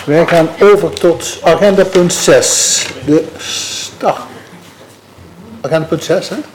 Wij gaan over tot agenda punt 6. De start. Agenda punt 6, hè?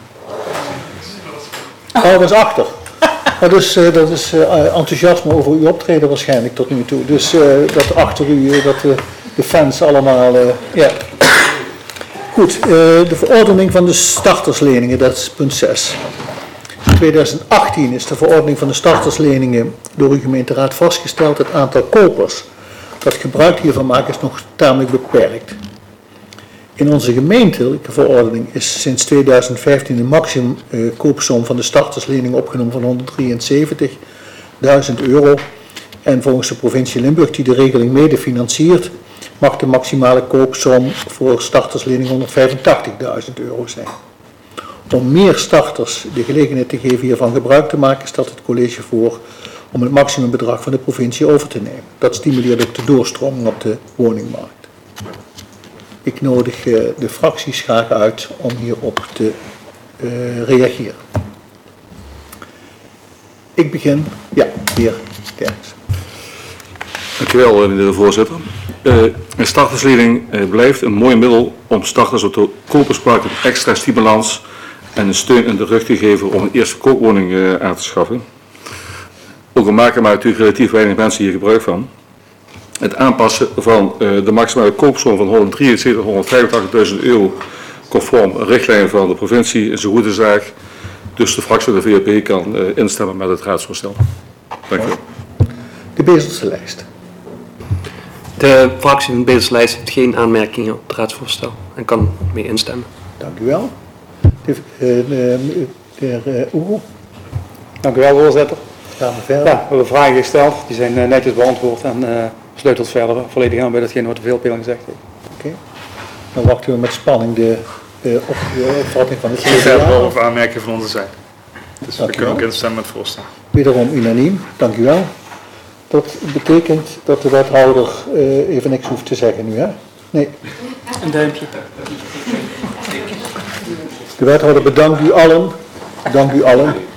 Oh, dat is achter. Dat is enthousiasme over uw optreden waarschijnlijk tot nu toe. Dus dat achter u, dat de fans allemaal... ja. Goed, de verordening van de startersleningen, dat is punt 6. In 2018 is de verordening van de startersleningen door uw gemeenteraad vastgesteld. Het aantal kopers dat gebruik hiervan maakt is nog tamelijk beperkt. In onze gemeentelijke verordening is sinds 2015 de maximum koopsom van de starterslening opgenomen van €173.000. En volgens de provincie Limburg, die de regeling mede financiert, mag de maximale koopsom voor starterslening €185.000 zijn. Om meer starters de gelegenheid te geven hiervan gebruik te maken, stelt het college voor om het maximumbedrag van de provincie over te nemen. Dat stimuleert ook de doorstroming op de woningmarkt. Ik nodig de fracties graag uit om hierop te reageren. Ik begin, ja, heer Derks. Dankjewel, meneer de voorzitter. Een starterslening blijft een mooi middel om starters op de kopersmarkt een extra stimulans en een steun in de rug te geven om een eerste koopwoning aan te schaffen. Ook al maken maar natuurlijk relatief weinig mensen hier gebruik van. Het aanpassen van de maximale koopsom van €173.000, €185.000 conform richtlijnen van de provincie is een goede zaak. Dus de fractie van de VLP kan instemmen met het raadsvoorstel. Dank u wel. De Bezelse lijst. De fractie van de Bezelse lijst heeft geen aanmerkingen op het raadsvoorstel en kan mee instemmen. Dank u wel. De heer Oegel. Dank u wel, voorzitter. Gaan we verder. Ja, we hebben vragen gesteld, die zijn netjes beantwoord en sleutelt verder volledig aan bij datgene wat de VLP al gezegd heeft. Oké. Dan wachten we met spanning de opvatting van het Geen verdere CDA. of aanmerkingen van onze zijde. Dus Dank we u kunnen ook wel. instemmen met het voorstel. Wederom unaniem. Dank u wel. Dat betekent dat de wethouder even niks hoeft te zeggen nu, hè? Nee. Een duimpje. De wethouder bedankt u allen. Dank u allen.